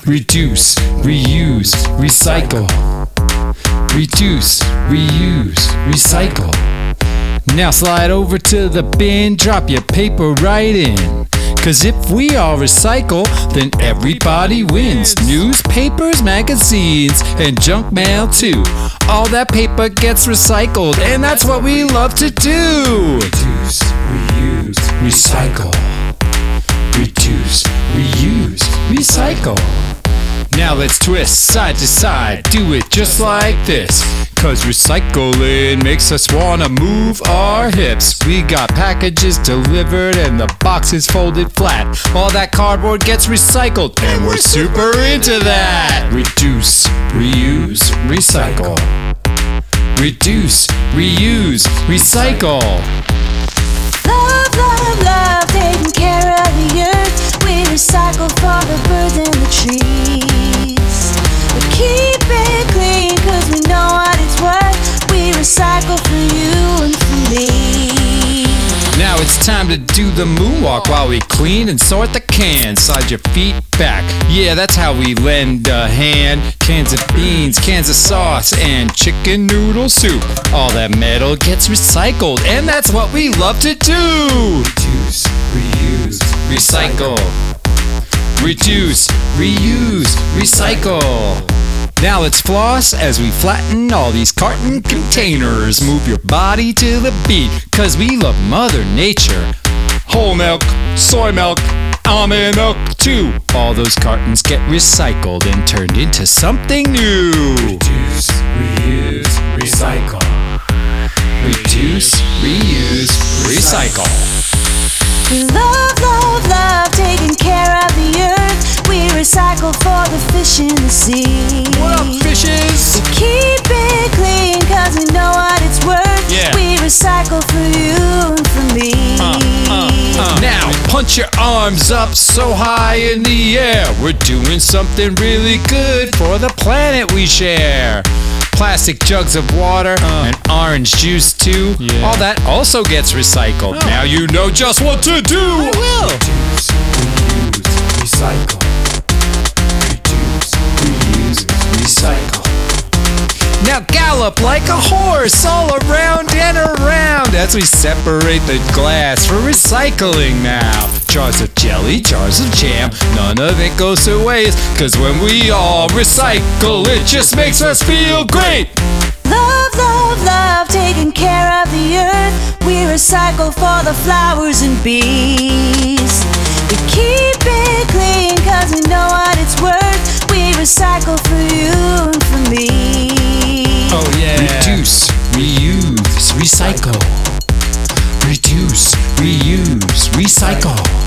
Reduce, reuse, recycle. Reduce, reuse, recycle. Now slide over to the bin, drop your paper right in. 'Cause if we all recycle, then everybody wins. Newspapers, magazines, and junk mail too. All that paper gets recycled, and that's what we love to do. Reduce, reuse, recycle. Reduce, reuse, recycle. Now let's twist side to side, do it just like this. 'Cause recycling makes us wanna move our hips. We got packages delivered and the boxes folded flat. All that cardboard gets recycled and we're super into that. Reduce, reuse, recycle. Reduce, reuse, recycle. Love, love, love, taking care of the earth. We recycle for the birds and the trees. We keep it clean 'cause we know what it's worth. We recycle for you and for me. Now it's time to do the moonwalk while we clean and sort the cans. Slide your feet back. Yeah, that's how we lend a hand. Cans of beans, cans of sauce, and chicken noodle soup. All that metal gets recycled, and that's what we love to do. Reduce, reuse, recycle. Reduce, reuse, recycle. Now let's floss as we flatten all these carton containers. Move your body to the beat, 'cause we love Mother Nature. Whole milk, soy milk, almond milk too. All those cartons get recycled and turned into something new. Reduce, reuse, recycle. Reduce, reuse, recycle. Love, love, love, taking care of the earth. We recycle for the fish in the sea. What up, fishes? We keep it clean 'cause we know what it's worth. Yeah. We recycle for you and for me. Now punch your arms up so high in the air. We're doing something really good for the planet we share. Plastic jugs of water and orange juice too. Yeah. All that also gets recycled. Now you know just what to do. I will. Reduce, reuse, recycle. Reduce, reuse, recycle. Now gallop like a horse all around and around as we separate the glass for recycling now. Jars of jelly, jars of jam, none of it goes to waste. 'Cause when we all recycle, it just makes us feel great. Love, love, love, taking care of the earth. We recycle for the flowers and bees. We keep it clean 'cause we know what it's worth. We recycle for you and for me. Oh yeah. Reduce, reuse, recycle. Reduce, reuse, recycle.